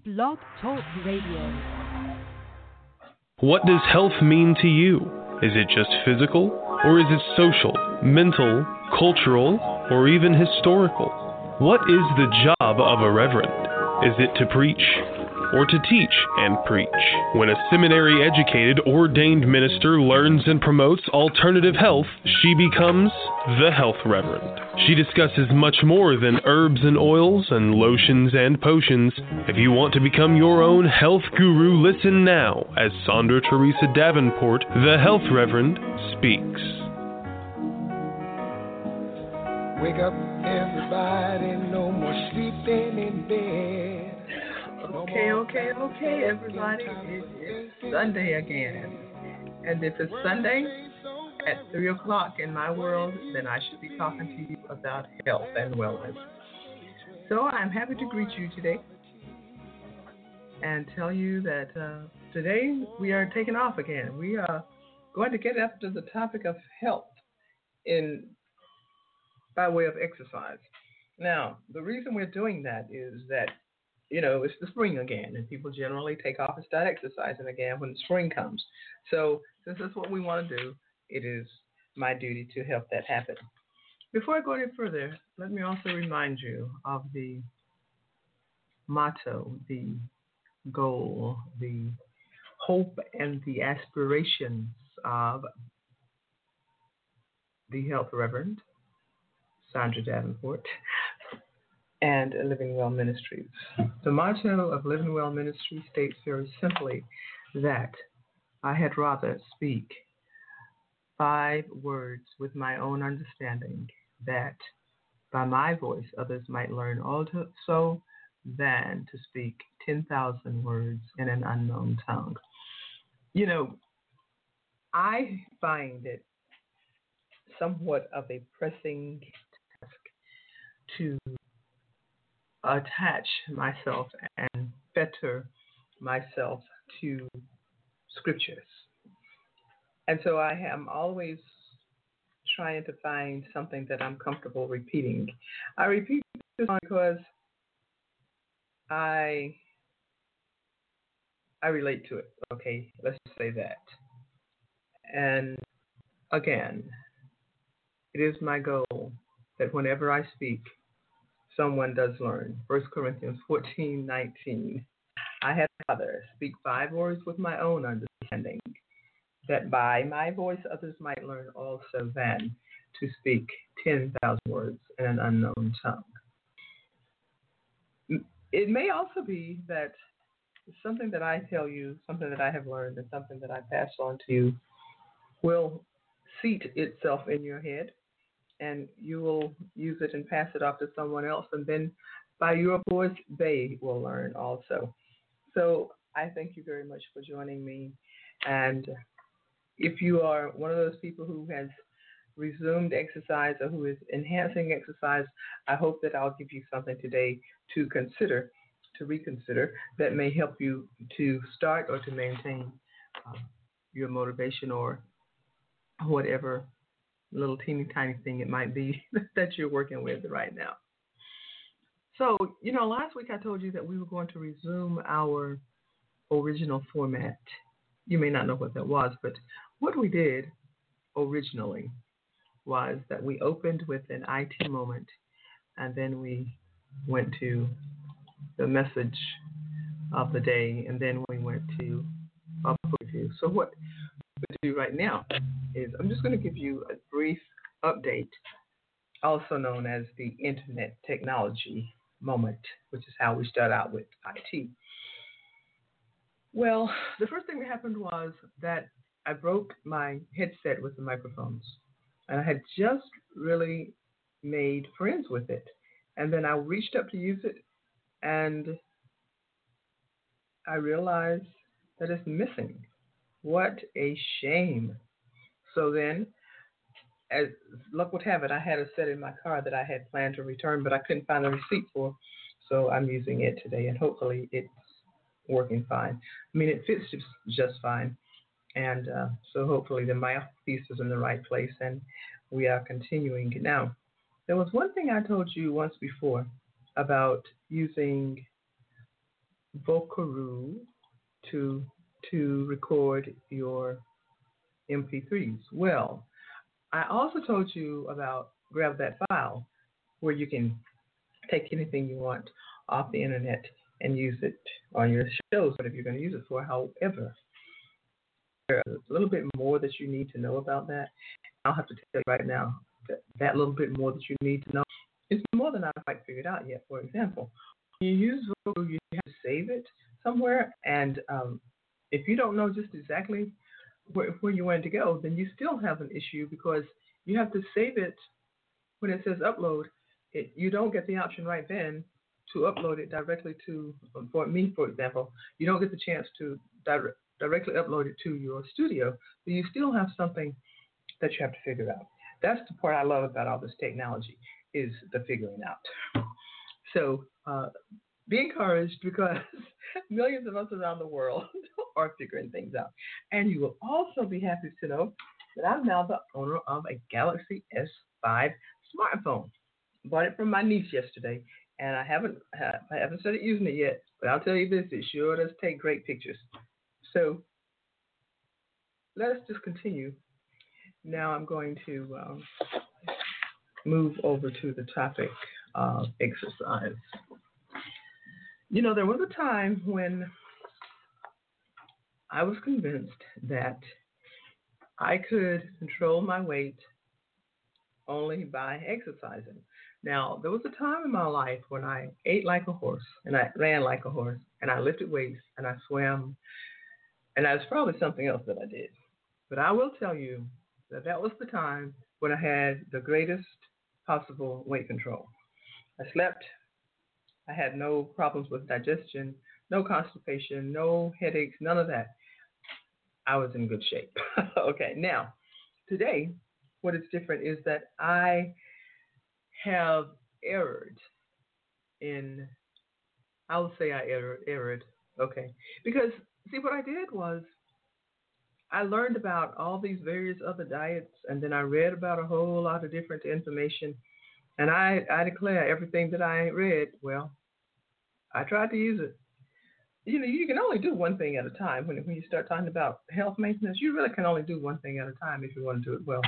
Blog Talk Radio. What does health mean to you? Is it just physical, or is it social, mental, cultural, or even historical? What is the job of a reverend? Is it to preach, or to teach and preach? When a seminary-educated, ordained minister learns and promotes alternative health, she becomes the health reverend. She discusses much more than herbs and oils and lotions and potions. If you want to become your own health guru, listen now as Sandra Teresa Davenport, the health reverend, speaks. Wake up, everybody, no more sleeping in bed. Okay, everybody. It is Sunday again. And if it's Sunday at 3 o'clock in my world, then I should be talking to you about health and wellness. So I'm happy to greet you today and tell you that today we are taking off again. We are going to get after the topic of health by way of exercise. Now, the reason we're doing that is that it's the spring again, and people generally take off and start exercising again when the spring comes. So since that's what we want to do, it is my duty to help that happen. Before I go any further, let me also remind you of the motto, the goal, the hope, and the aspirations of the Health Reverend, Sandra Davenport, and Living Well Ministries. The motto of Living Well Ministries states very simply that I had rather speak 5 words with my own understanding, that by my voice others might learn also, than to speak 10,000 words in an unknown tongue. I find it somewhat of a pressing task to attach myself and fetter myself to scriptures. And so I am always trying to find something that I'm comfortable repeating. I repeat this because I relate to it, okay? Let's say that. And again, it is my goal that whenever I speak, someone does learn. 1 Corinthians 14:19. I had rather speak 5 words with my own understanding, that by my voice others might learn also, than to speak 10,000 words in an unknown tongue. It may also be that something that I tell you, something that I have learned, and something that I pass on to you will seat itself in your head, and you will use it and pass it off to someone else, and then by your voice, they will learn also. So I thank you very much for joining me. And if you are one of those people who has resumed exercise or who is enhancing exercise, I hope that I'll give you something today to reconsider, that may help you to start or to maintain your motivation or whatever little teeny tiny thing it might be that you're working with right now. So, last week I told you that we were going to resume our original format. You may not know what that was, but what we did originally was that we opened with an IT moment, and then we went to the message of the day, and then we went to a book review. So what to do right now is I'm just going to give you a brief update, also known as the Internet Technology Moment, which is how we start out with IT. Well, the first thing that happened was that I broke my headset with the microphones, and I had just really made friends with it. And then I reached up to use it, and I realized that it's missing. What a shame. So then, as luck would have it, I had a set in my car that I had planned to return, but I couldn't find a receipt for, so I'm using it today, and hopefully it's working fine. I mean, it fits just fine, and so hopefully the mouthpiece is in the right place, and we are continuing. Now, there was one thing I told you once before about using Vocaroo to record your MP3s. Well, I also told you about Grab That File, where you can take anything you want off the internet and use it on your shows, whatever you're going to use it for. However, there's a little bit more that you need to know about that. I'll have to tell you right now that little bit more that you need to know is more than I've quite figured out yet. For example, when you use Vocal, you have to save it somewhere, and if you don't know just exactly where you want it to go, then you still have an issue because you have to save it when it says upload. You don't get the option right then to upload it directly to, for me, for example, you don't get the chance to directly upload it to your studio. So you still have something that you have to figure out. That's the part I love about all this technology, is the figuring out. So be encouraged, because millions of us around the world are figuring things out. And you will also be happy to know that I'm now the owner of a Galaxy S5 smartphone. Bought it from my niece yesterday, and I haven't started using it yet. But I'll tell you this: it sure does take great pictures. So let us just continue. Now I'm going to move over to the topic of exercise. You know, there was a time when I was convinced that I could control my weight only by exercising. Now, there was a time in my life when I ate like a horse, and I ran like a horse, and I lifted weights, and I swam, and that was probably something else that I did. But I will tell you that that was the time when I had the greatest possible weight control. I slept. I had no problems with digestion, no constipation, no headaches, none of that. I was in good shape. Okay, now, today, what is different is that I have erred in, I will say I erred, okay. Because, see, what I did was I learned about all these various other diets, and then I read about a whole lot of different information, and I declare everything that I read, well, I tried to use it. You know, you can only do one thing at a time. When you start talking about health maintenance, you really can only do one thing at a time if you want to do it well.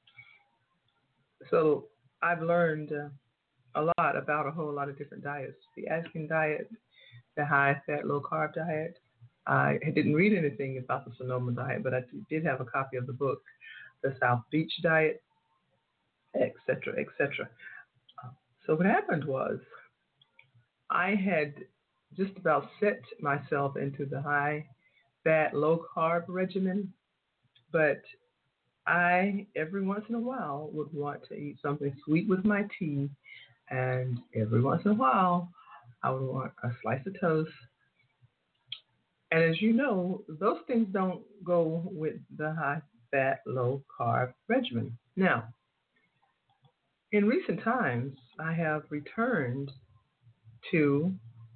So I've learned a lot about a whole lot of different diets. The Atkins diet, the high-fat, low-carb diet. I didn't read anything about the Sonoma diet, but I did have a copy of the book, the South Beach diet, et cetera, et cetera. So what happened was I had just about set myself into the high-fat, low-carb regimen, but I, every once in a while, would want to eat something sweet with my tea, and every once in a while, I would want a slice of toast. And as you know, those things don't go with the high-fat, low-carb regimen. Now, in recent times, I have returned to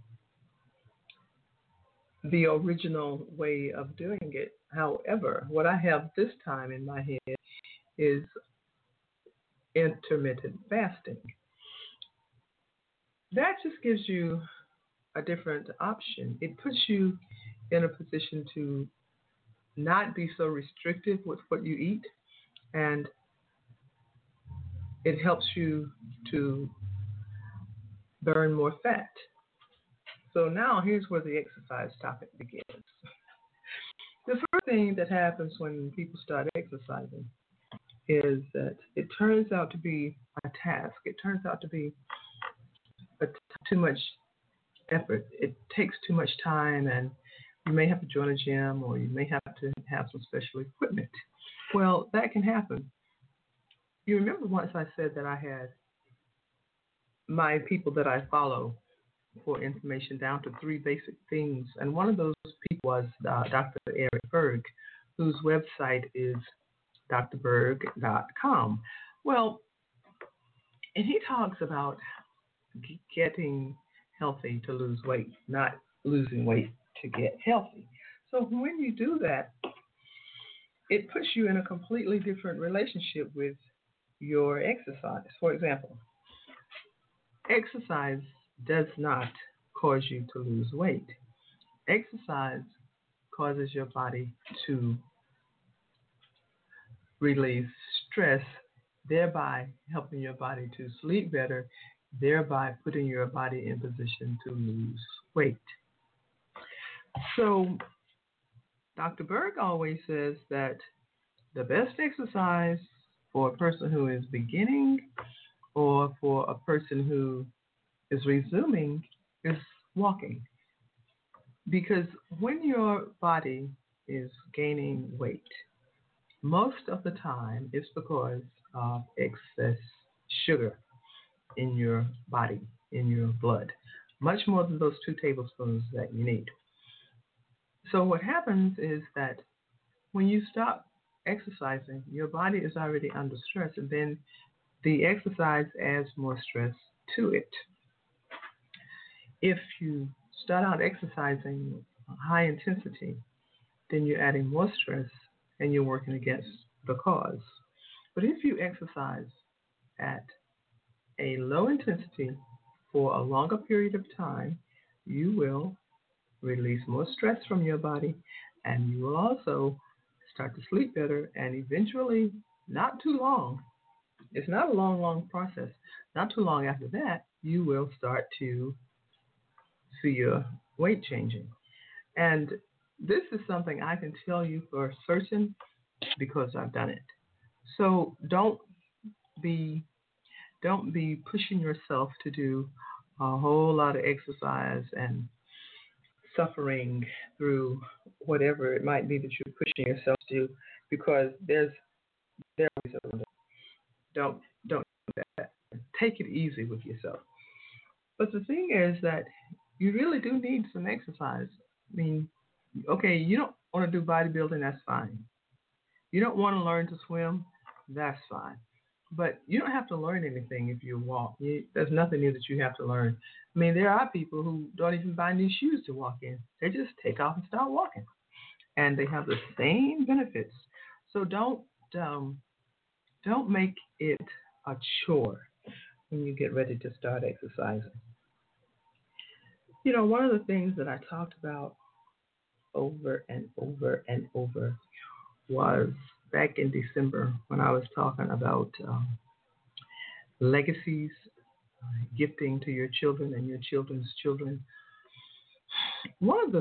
the original way of doing it. However, what I have this time in my head is intermittent fasting. That just gives you a different option. It puts you in a position to not be so restrictive with what you eat, and it helps you to burn more fat. So now here's where the exercise topic begins. The first thing that happens when people start exercising is that it turns out to be a task. It turns out to be too much effort. It takes too much time, and you may have to join a gym, or you may have to have some special equipment. Well, that can happen. You remember once I said that I had my people that I follow for information down to 3 basic things. And one of those people was Dr. Eric Berg, whose website is drberg.com. Well, and he talks about getting healthy to lose weight, not losing weight to get healthy. So when you do that, it puts you in a completely different relationship with your exercise. For example, exercise does not cause you to lose weight. exercise causes your body to release stress, thereby helping your body to sleep better, thereby putting your body in position to lose weight. So Dr. Berg always says that the best exercise for a person who is beginning or for a person who is resuming is walking. Because when your body is gaining weight, most of the time it's because of excess sugar in your body, in your blood, much more than those 2 tablespoons that you need. So what happens is that when you stop exercising, your body is already under stress, and then the exercise adds more stress to it. If you start out exercising high intensity, then you're adding more stress and you're working against the cause. But if you exercise at a low intensity for a longer period of time, you will release more stress from your body, and you will also start to sleep better, and eventually, not too long, it's not a long process, not too long after that, you will start to see your weight changing. And this is something I can tell you for certain because I've done it. So don't be pushing yourself to do a whole lot of exercise and suffering through whatever it might be that you're pushing yourself to do, because there are ways around it. Don't do that. Take it easy with yourself. But the thing is that you really do need some exercise. I mean, okay, you don't want to do bodybuilding, that's fine. You don't want to learn to swim, that's fine. But you don't have to learn anything if you walk. There's nothing new that you have to learn. I mean, there are people who don't even buy new shoes to walk in. They just take off and start walking. And they have the same benefits. So don't make it a chore when you get ready to start exercising. You know, one of the things that I talked about over and over and over was back in December when I was talking about legacies, gifting to your children and your children's children. One of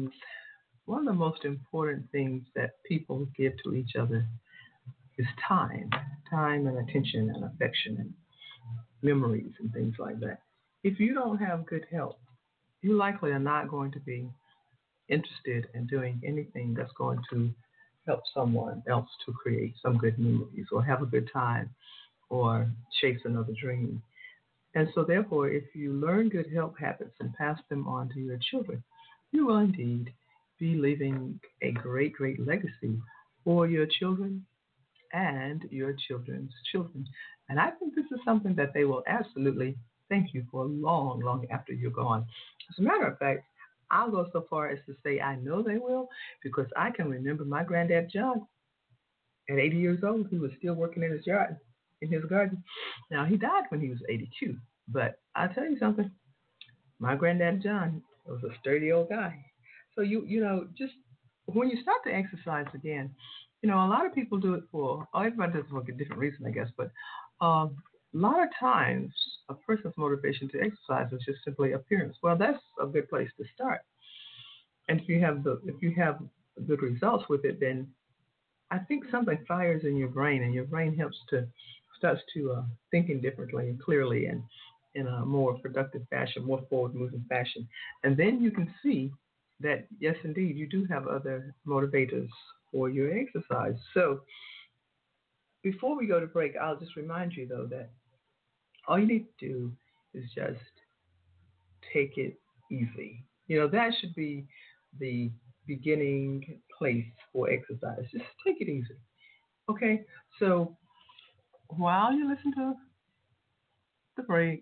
the most important things that people give to each other is time and attention and affection and memories and things like that. If you don't have good health, you likely are not going to be interested in doing anything that's going to help someone else to create some good memories or have a good time or chase another dream. And so therefore, if you learn good health habits and pass them on to your children, you will indeed be leaving a great, great legacy for your children and your children's children. And I think this is something that they will absolutely thank you for long, long after you're gone. As a matter of fact, I'll go so far as to say I know they will, because I can remember my granddad John. At 80 years old, he was still working in his yard, in his garden. Now, he died when he was 82, but I'll tell you something. My granddad John was a sturdy old guy. So, you know, just when you start to exercise again, you know, a lot of people do it everybody does it for a different reason, I guess, but a lot of times a person's motivation to exercise is just simply appearance. Well, that's a good place to start. And if you have good results with it, then I think something fires in your brain, and your brain starts to thinking differently and clearly and in a more productive fashion, more forward-moving fashion. And then you can see that, yes, indeed, you do have other motivators for your exercise. So before we go to break, I'll just remind you, though, that all you need to do is just take it easy. You know, that should be the beginning place for exercise. Just take it easy. Okay? So while you listen to the break,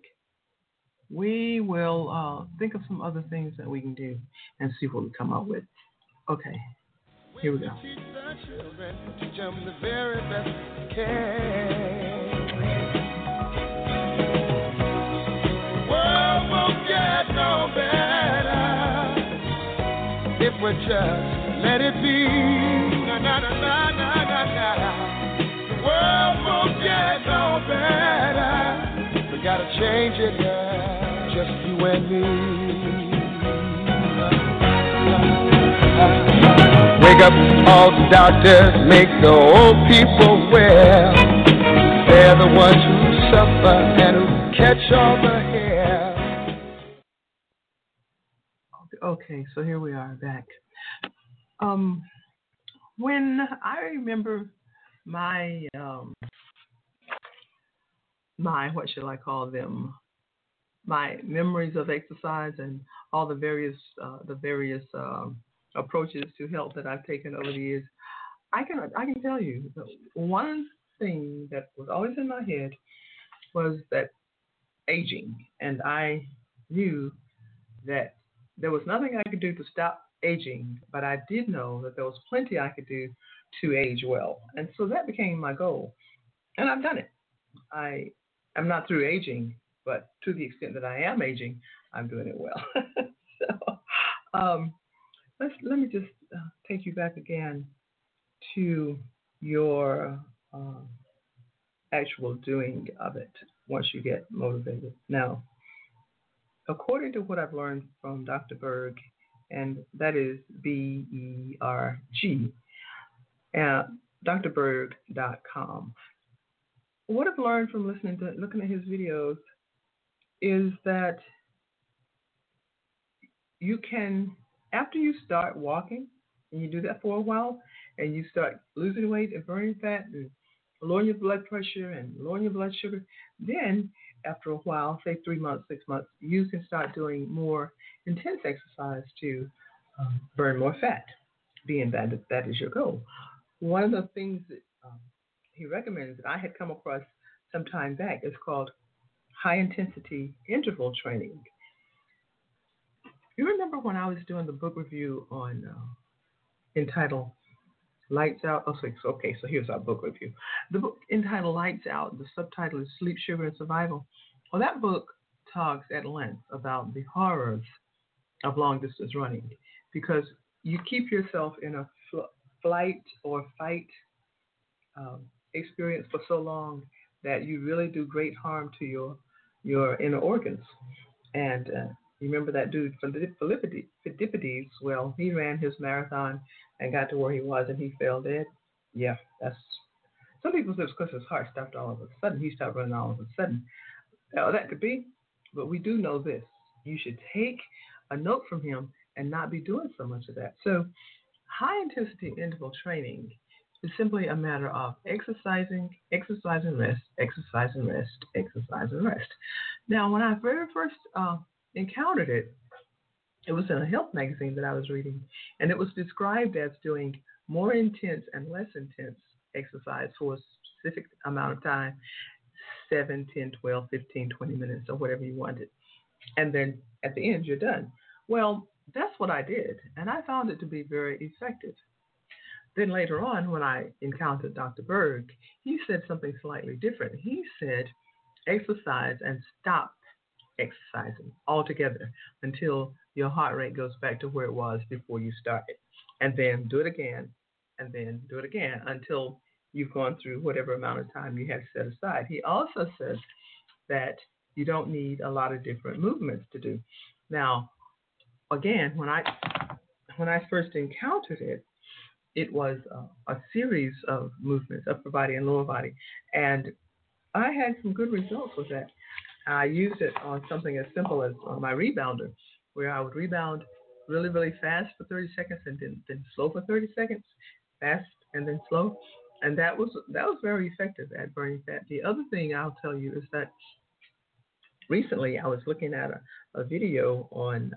we will think of some other things that we can do and see what we come up with. Okay. Here we go. Teach the children, teach them the very best we can. World won't get no better would just let it be. Na na na na na na na. The world won't get no better. We gotta change it, yeah, just you and me. Wake up all the doctors, make the old people well. They're the ones who suffer and who catch all the hair. Okay, so here we are back. When I remember my what shall I call them? My memories of exercise and all the various approaches to health that I've taken over the years, I can tell you that one thing that was always in my head was that aging, and I knew that there was nothing I could do to stop aging, but I did know that there was plenty I could do to age well, and so that became my goal, and I've done it. I'm not through aging, but to the extent that I am aging, I'm doing it well. So let me just take you back again to your actual doing of it once you get motivated. Now, according to what I've learned from Dr. Berg, and that is BERG, drberg.com. What I've learned from looking at his videos is that you can, after you start walking, and you do that for a while, and you start losing weight and burning fat and lowering your blood pressure and lowering your blood sugar, then after a while, say 3 months, 6 months, you can start doing more intense exercise to burn more fat, being that is your goal. One of the things that he recommends that I had come across some time back is called high-intensity interval training. You remember when I was doing the book review on entitled Lights Out? Okay, so here's our book review. The book entitled Lights Out, the subtitle is Sleep, Sugar, and Survival. Well, that book talks at length about the horrors of long-distance running because you keep yourself in a flight or fight experience for so long that you really do great harm to your inner organs. And you remember that dude, Philippides? Well, he ran his marathon and got to where he was and he fell dead. Yeah, that's, some people say it's because his heart stopped all of a sudden. He stopped running all of a sudden. That could be, but we do know this. You should take a note from him and not be doing so much of that. So high-intensity interval training is simply a matter of exercising, exercise and rest, exercise and rest, exercise and rest. Now, when I very first encountered it, it was in a health magazine that I was reading, and it was described as doing more intense and less intense exercise for a specific amount of time, 7, 10, 12, 15, 20 minutes, or whatever you wanted. And then at the end, you're done. Well, that's what I did, and I found it to be very effective. Then later on, when I encountered Dr. Berg, he said something slightly different. He said, exercise and stop exercising altogether until your heart rate goes back to where it was before you started. And then do it again, and then do it again until you've gone through whatever amount of time you have set aside. He also says that you don't need a lot of different movements to do. Now, again, when I first encountered it, it was a series of movements, upper body and lower body, and I had some good results with that. I used it on something as simple as my rebounder, where I would rebound really, really fast for 30 seconds and then slow for 30 seconds, fast and then slow, and that was very effective at burning fat. The other thing I'll tell you is that recently I was looking at a video on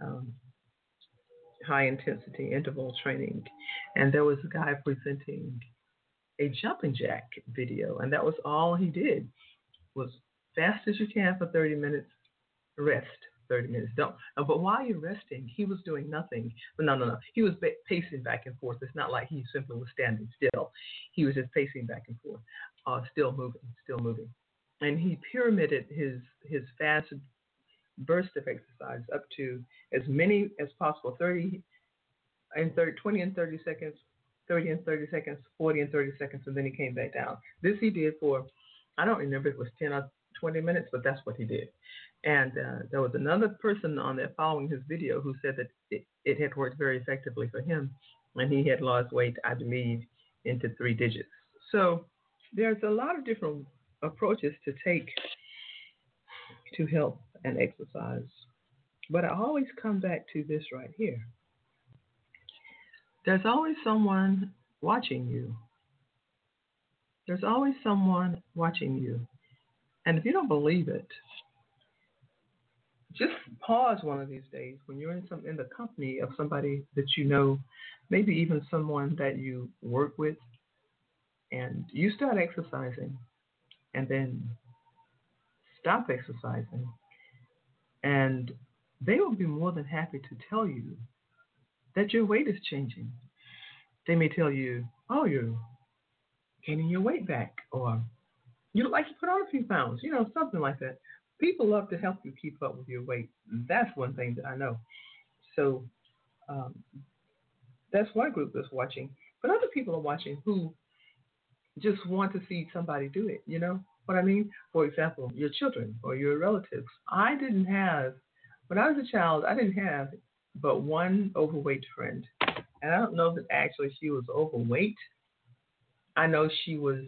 high-intensity interval training, and there was a guy presenting a jumping jack video, and that was all he did was fast as you can for 30 minutes, rest 30 minutes. Don't. But while you're resting, he was doing nothing. No. He was pacing back and forth. It's not like he simply was standing still. He was just pacing back and forth, still moving. And he pyramided his fast burst of exercise up to as many as possible, 30 in 20 and 30 seconds, 30 and 30 seconds, 40 and 30 seconds, and then he came back down. This he did for, I don't remember if it was 10 or 20 minutes, but that's what he did. And there was another person on there following his video who said that it had worked very effectively for him, and he had lost weight, I believe, into 3 digits. So there's a lot of different approaches to take to health and exercise. But I always come back to this right here. There's always someone watching you. There's always someone watching you. And if you don't believe it, just pause one of these days when you're in the company of somebody that you know, maybe even someone that you work with, and you start exercising and then stop exercising, and they will be more than happy to tell you that your weight is changing. They may tell you, oh, you're gaining your weight back, or you look like you put on a few pounds, something like that. People love to help you keep up with your weight. That's one thing that I know. So that's one group that's watching. But other people are watching who just want to see somebody do it, you know what I mean? For example, your children or your relatives. When I was a child, I didn't have but one overweight friend. And I don't know that actually she was overweight. I know she was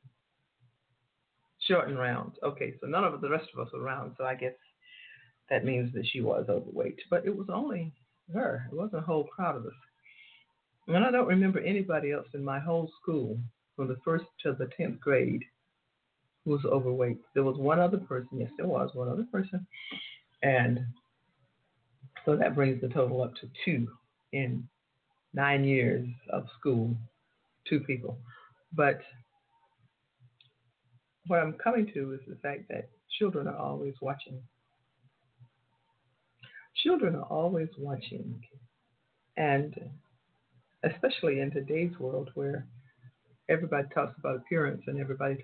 short and round. Okay, so none of the rest of us were round, so I guess that means that she was overweight. But it was only her. It wasn't a whole crowd of us. And I don't remember anybody else in my whole school from the 1st to the 10th grade who was overweight. There was one other person. Yes, there was one other person. And so that brings the total up to 2 in 9 years of school, 2 people. But what I'm coming to is the fact that children are always watching. Children are always watching. And especially in today's world where everybody talks about appearance and everybody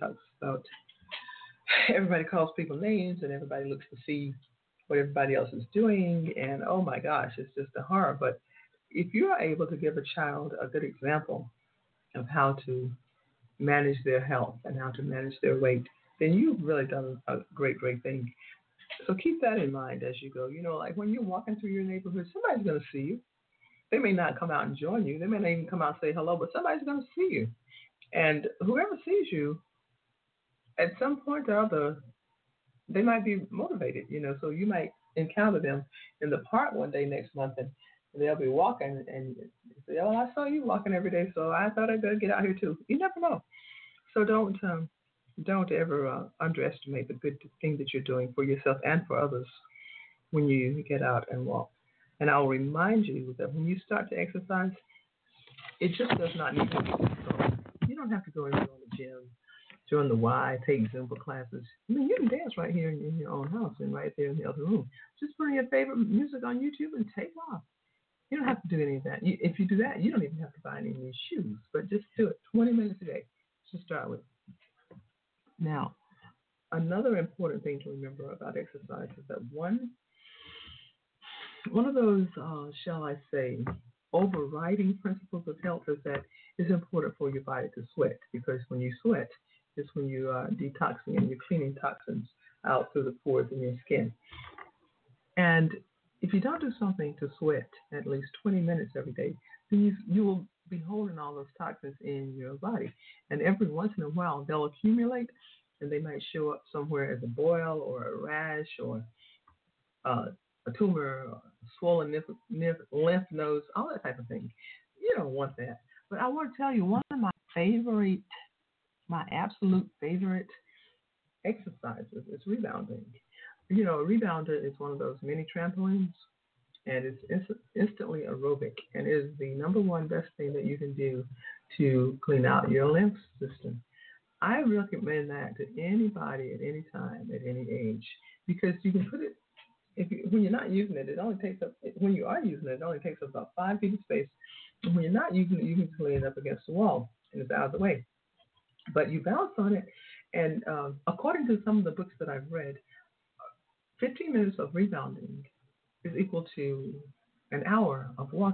calls people names and everybody looks to see what everybody else is doing. And oh my gosh, it's just a horror. But if you are able to give a child a good example of how to manage their health and how to manage their weight, then you've really done a great, great thing. So keep that in mind as you go. Like when you're walking through your neighborhood, somebody's going to see you. They may not come out and join you. They may not even come out and say hello, but somebody's going to see you. And whoever sees you, at some point or other, they might be motivated, so you might encounter them in the park one day next month, and they'll be walking, and you say, oh, I saw you walking every day, so I thought I'd better get out here too. You never know. So don't ever underestimate the good thing that you're doing for yourself and for others when you get out and walk. And I'll remind you that when you start to exercise, it just does not need to be so. You don't have to go and join the gym, join the Y, take Zumba classes. You can dance right here in your own house and right there in the other room. Just put in your favorite music on YouTube and take off. You don't have to do any of that. If you do that, you don't even have to buy any new shoes, but just do it 20 minutes a day to start with. Now, another important thing to remember about exercise is that one of those, shall I say, overriding principles of health is that it's important for your body to sweat, because when you sweat, it's when you are detoxing and you're cleaning toxins out through the pores in your skin. And if you don't do something to sweat at least 20 minutes every day, then you will be holding all those toxins in your body. And every once in a while, they'll accumulate, and they might show up somewhere as a boil or a rash or a tumor, or swollen lymph nodes, all that type of thing. You don't want that. But I want to tell you, one of my absolute favorite exercises is rebounding. A rebounder is one of those mini trampolines, and it's instantly aerobic, and it is the number one best thing that you can do to clean out your lymph system. I recommend that to anybody at any time, at any age, because you can put it, when you're not using it, when you are using it, it only takes up about 5 feet of space. And when you're not using it, you can just lay it up against the wall, and it's out of the way. But you bounce on it, and according to some of the books that I've read, 15 minutes of rebounding is equal to an hour of walking.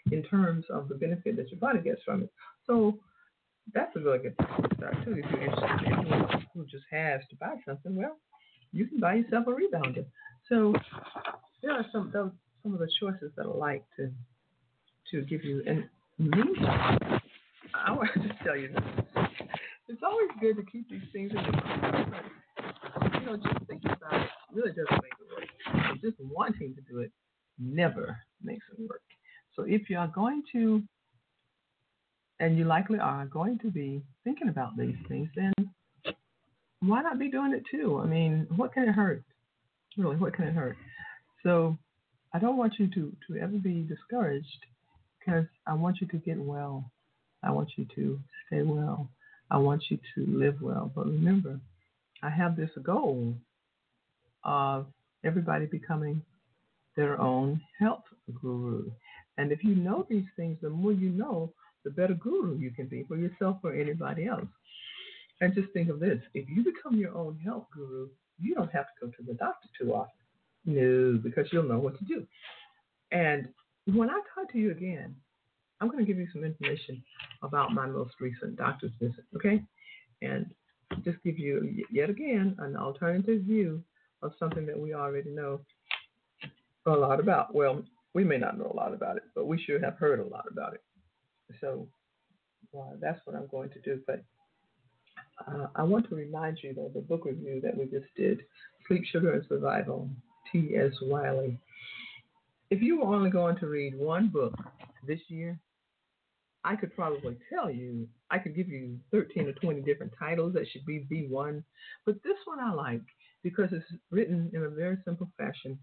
in terms of the benefit that your body gets from it. So that's a really good start too. If you're interested in anyone who just has to buy something, well, you can buy yourself a rebounder. So there are some of the choices that I like to give you. And meanwhile, I want to just tell you this. It's always good to keep these things in the just thinking about it really doesn't make it work. So just wanting to do it never makes it work. So if you are going to, and you likely are going to be thinking about these things, then why not be doing it too? I mean, what can it hurt? Really, what can it hurt? So I don't want you to ever be discouraged, because I want you to get well. I want you to stay well. I want you to live well. But remember, I have this goal of everybody becoming their own health guru. And if you know these things, the more you know, the better guru you can be for yourself or anybody else. And just think of this. If you become your own health guru, you don't have to go to the doctor too often. No, because you'll know what to do. And when I talk to you again, I'm going to give you some information about my most recent doctor's visit, okay? And just give you, yet again, an alternative view of something that we already know a lot about. Well, we may not know a lot about it, but we sure have heard a lot about it. So that's what I'm going to do. But I want to remind you, though, the book review that we just did, Sleep, Sugar, and Survival, T.S. Wiley. If you were only going to read one book this year, I could probably tell you, I could give you 13 or 20 different titles that should be B1. But this one I like because it's written in a very simple fashion.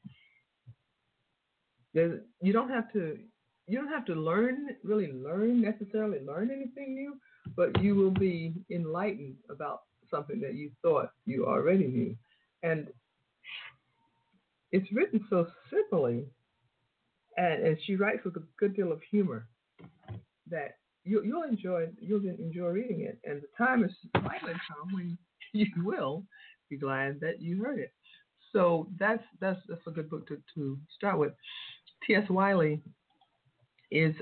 You don't have to necessarily learn anything new, but you will be enlightened about something that you thought you already knew. And it's written so simply, and she writes with a good deal of humor, that you'll enjoy reading it. And the time is likely to come when you will be glad that you heard it. So that's a good book to start with. T.S. Wiley is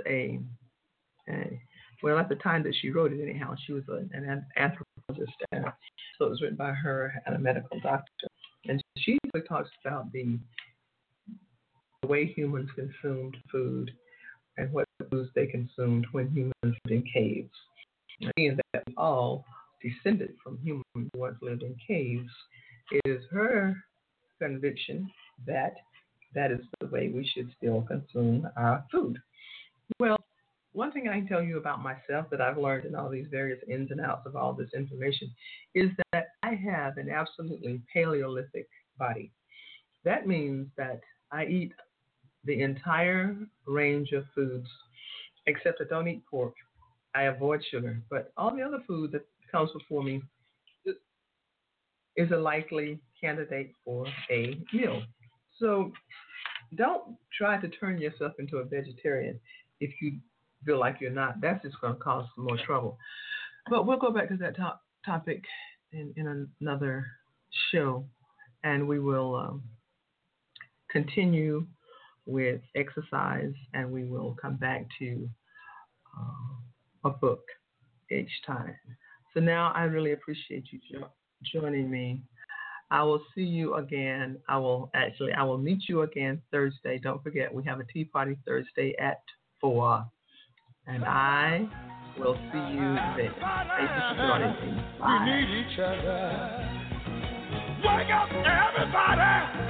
well, at the time that she wrote it, anyhow, she was an anthropologist, so it was written by her and a medical doctor. And she talks about the way humans consumed food and what foods they consumed when humans lived in caves. Being that we all descended from humans who once lived in caves, it is her conviction that that is the way we should still consume our food. Well, one thing I can tell you about myself that I've learned in all these various ins and outs of all this information is that I have an absolutely Paleolithic body. That means that I eat the entire range of foods, except I don't eat pork. I avoid sugar. But all the other food that comes before me is a likely candidate for a meal. So don't try to turn yourself into a vegetarian if you feel like you're not. That's just going to cause some more trouble. But we'll go back to that topic in another show, and we will continue with exercise, and we will come back to a book each time. So now I really appreciate you joining me. I will see you again. I will meet you again Thursday. Don't forget, we have a Tea Party Thursday at 4. And I will see you there. Thank you for joining me. Bye. We need each other. Wake up, everybody.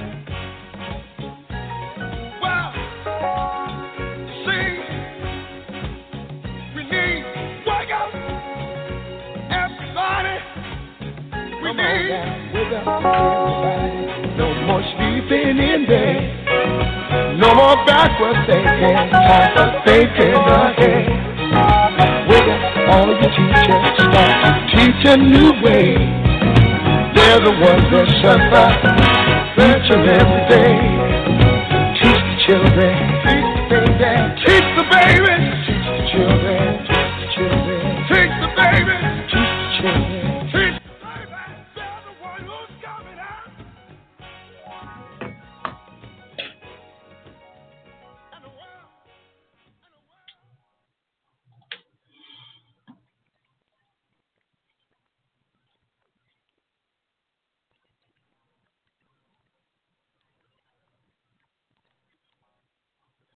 Well, see, we need, wake up, everybody. We need, wake up, everybody. No more sleeping in bed. No more backward thinking, time for thinking ahead. Wake up, all your teachers, start to teach a new way. They're the ones that suffer each and every day. Teach the children, teach the baby, teach the baby.